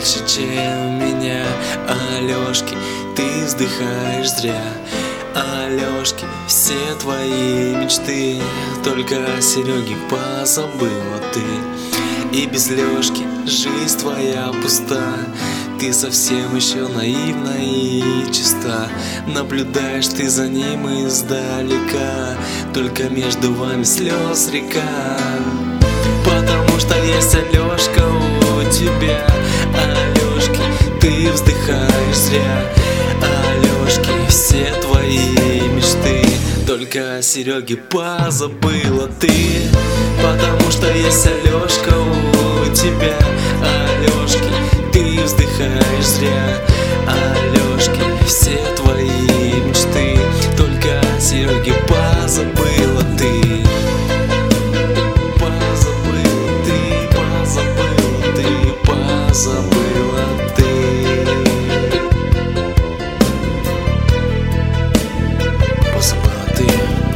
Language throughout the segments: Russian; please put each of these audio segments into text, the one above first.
больше, чем меня. Алёшки, ты вздыхаешь зря. Алёшки, все твои мечты только о Сереге позабыла ты. И без Лёшки жизнь твоя пуста. Ты совсем еще наивна и чиста. Наблюдаешь ты за ним издалека, только между вами слез река. Потому что есть Алёшка у тебя. Алёшки, ты вздыхаешь зря. Алёшки, все твои мечты только о Сереге позабыла ты. Потому что есть Алёшка у тебя. Алёшки, ты вздыхаешь зря. Алёшки, все твои мечты только о Сереге позабыла ты. Забыла ты. Позабыла ты.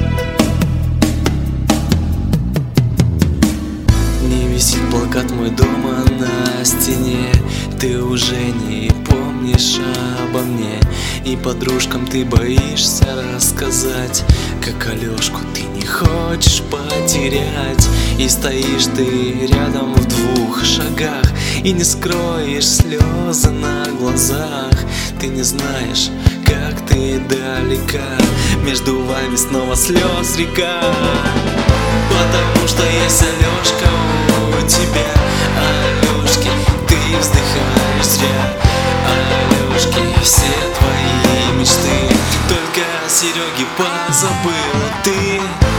Не висит плакат мой дома на стене. Ты уже не помнишь обо мне. И подружкам ты боишься рассказать, как Алёшку ты не хочешь потерять. И стоишь ты рядом в 2 шагах и не скроешь слезы на глазах. Ты не знаешь, как ты далека, между вами снова слез река. Потому что есть Алёшка у тебя. Алёшки, ты вздыхаешь зря. Алёшки, все твои мечты только о Сереге позабыла ты.